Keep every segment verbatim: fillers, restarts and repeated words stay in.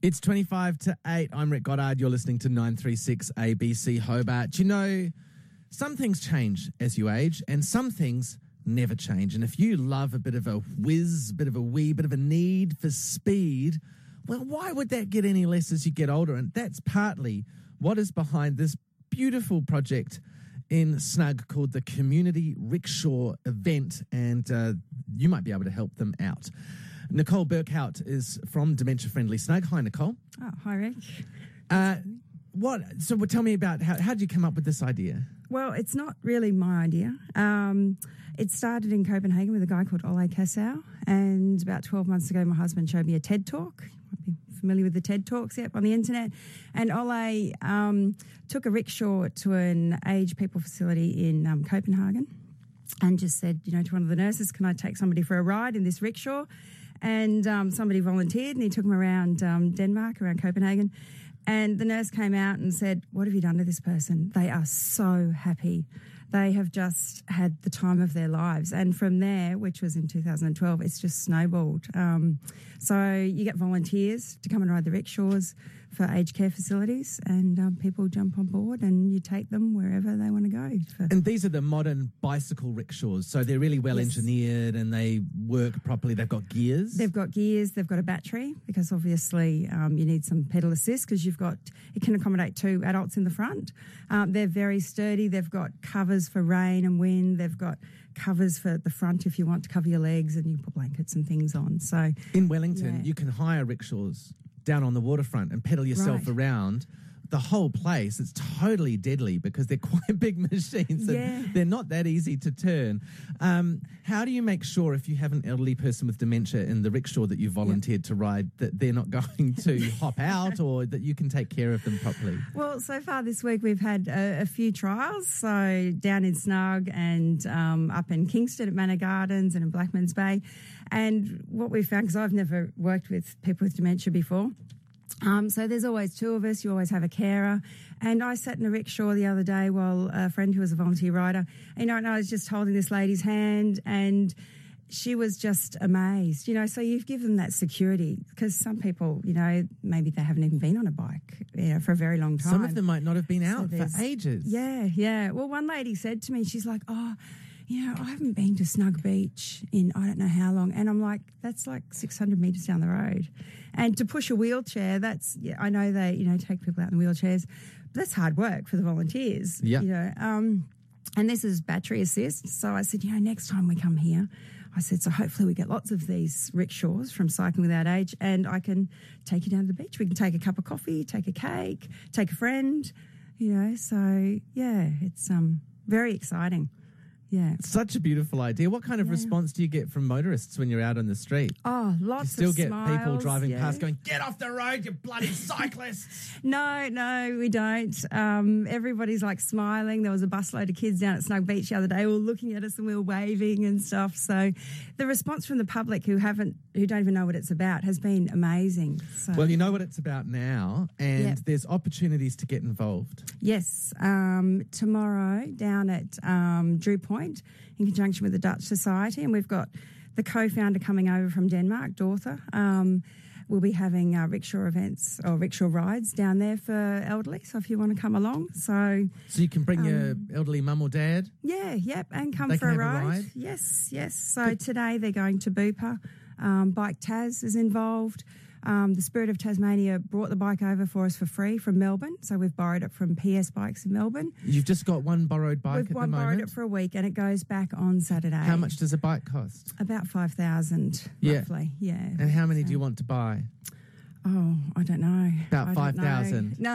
It's twenty-five to eight. I'm Rick Goddard. You're listening to nine three six A B C Hobart. You know, some things change as you age and some things never change. And if you love a bit of a whiz, a bit of a wee, bit of a need for speed, well, why would that get any less as you get older? And that's partly what is behind this beautiful project in Snug called the Community Rickshaw Event. And uh, you might be able to help them out. Nicole Burkhout is from Dementia Friendly Snug. Hi, Nicole. Oh, hi, Rick. Uh, what? So, well, tell me about how how did you come up with this idea? Well, it's not really my idea. Um, it started in Copenhagen with a guy called Ole Kassau, and about twelve months ago, my husband showed me a TED Talk. You might be familiar with the TED Talks, yep, on the internet. And Ole um, took a rickshaw to an aged people facility in um, Copenhagen, and just said, you know, to one of the nurses, "Can I take somebody for a ride in this rickshaw?" And um, somebody volunteered, and he took them around um, Denmark, around Copenhagen. And the nurse came out and said, "What have you done to this person? They are so happy. They have just had the time of their lives." And from there, which was in two thousand twelve, it's just snowballed. Um, so you get volunteers to come and ride the rickshaws for aged care facilities, and um, people jump on board and you take them wherever they want to go. For. And these are the modern bicycle rickshaws, so they're really well Yes. engineered and they work properly. They've got gears. They've got gears, they've got a battery, because obviously um, you need some pedal assist, because you've got, it can accommodate two adults in the front. Um, they're very sturdy. They've got covers for rain and wind. They've got covers for the front if you want to cover your legs, and you put blankets and things on. So in Wellington, yeah. you can hire rickshaws down on the waterfront and pedal yourself Right. around the whole place. It's totally deadly because they're quite big machines and Yeah. they're not that easy to turn. Um, how do you make sure, if you have an elderly person with dementia in the rickshaw that you volunteered to ride, that they're not going to hop out, or that you can take care of them properly? Well, so far this week we've had a, a few trials. So down in Snug and um, up in Kingston at Manor Gardens and in Blackmans Bay. And what we've found, because I've never worked with people with dementia before, Um, so there's always two of us. You always have a carer. And I sat in a rickshaw the other day while a friend who was a volunteer rider, you know, and I was just holding this lady's hand, and she was just amazed, you know. So you give them that security, because some people, you know, maybe they haven't even been on a bike, you know, for a very long time. Some of them might not have been out So for there's- ages. Yeah, yeah. Well, one lady said to me, she's like, "Oh, you know, I haven't been to Snug Beach in I don't know how long." And I'm like, that's like six hundred metres down the road. And to push a wheelchair, that's, yeah, I know they, you know, take people out in wheelchairs, but that's hard work for the volunteers. Yeah. You know, um, and this is battery assist. So I said, you know, next time we come here, I said, so hopefully we get lots of these rickshaws from Cycling Without Age, and I can take you down to the beach. We can take a cup of coffee, take a cake, take a friend, you know. So, yeah, it's um very exciting. Yeah. Such a beautiful idea. What kind of Yeah. response do you get from motorists when you're out on the street? Oh, Do you lots still of get smiles, people driving yeah. past going, "Get off the road, you bloody cyclists"? No, no, we don't. Um, everybody's like smiling. There was a busload of kids down at Snug Beach the other day all looking at us, and we were waving and stuff. So the response from the public who haven't, who don't even know what it's about, has been amazing. So, Well, you know what it's about now, and Yeah. there's opportunities to get involved. yes, um, tomorrow down at um, Drew Point in conjunction with the Dutch Society, and we've got the co-founder coming over from Denmark, Dorthe. Um, we'll be having uh, rickshaw events or rickshaw rides down there for elderly, so if you want to come along. So, So you can bring your Um, elderly mum or dad. yeah, yep, and come They for can a have a ride. ride? Yes, yes. So today they're going to Bupa. Um, Bike Taz is involved. Um, the Spirit of Tasmania brought the bike over for us for free from Melbourne, so we've borrowed it from P S Bikes in Melbourne. You've just got one borrowed bike We've at the one borrowed moment. it for a week, and it goes back on Saturday. How much does a bike cost? About five thousand, Yeah. roughly. Yeah. And how many So- do you want to buy? Oh, I don't know. About I don't five know. thousand. No.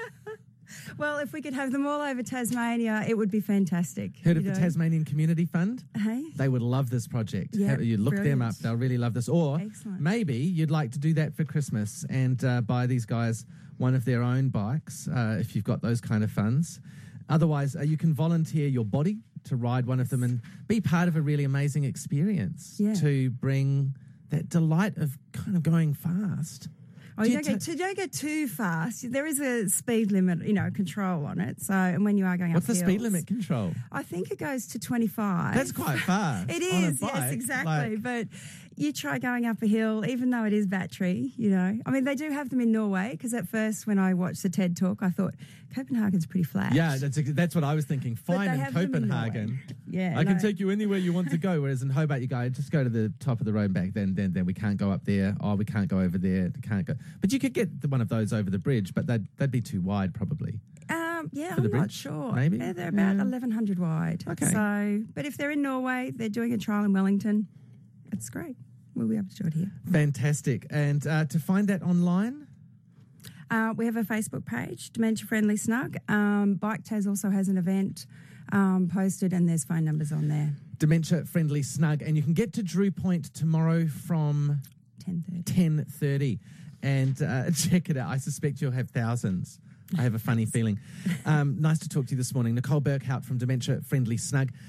Well, if we could have them all over Tasmania, it would be fantastic. Heard of you the know. Tasmanian Community Fund? Hey? They would love this project. Yeah, Have- you look them brilliant. up; they'll really love this. Or Excellent. maybe you'd like to do that for Christmas and uh, buy these guys one of their own bikes uh, if you've got those kind of funds. Otherwise, uh, you can volunteer your body to ride one of them and be part of a really amazing experience Yeah. to bring that delight of kind of going fast. Oh, Do you you don't, get ta- too, don't get too fast. There is a speed limit, you know, control on it. So, and when you are going What's up the speed hills, limit control? I think it goes to twenty-five. That's quite fast. It on a is, bike. yes, exactly. Like, but you try going up a hill, even though it is battery, you know. I mean, they do have them in Norway, because at first when I watched the TED Talk, I thought Copenhagen's pretty flat. Yeah, that's that's what I was thinking. Fine in Copenhagen. In yeah, I no. can take you anywhere you want to go, whereas in Hobart you go, just go to the top of the road back, then then then we can't go up there. Oh, we can't go over there. We can't go. But you could get the, one of those over the bridge, but they'd, they'd be too wide probably. Um, yeah, For the I'm not bridge, sure. maybe? Yeah, they're about Yeah. eleven hundred wide. Okay. So, but if they're in Norway, they're doing a trial in Wellington. It's great. We'll be able to do it here. Fantastic. And uh, to find that online? Uh, we have a Facebook page, Dementia Friendly Snug. Um, Bike Taz also has an event um, posted, and there's phone numbers on there. Dementia Friendly Snug. And you can get to Drew Point tomorrow from ten thirty. ten thirty. And uh, check it out. I suspect you'll have thousands. I have a funny feeling. Um, nice to talk to you this morning. Nicole Burkhout from Dementia Friendly Snug.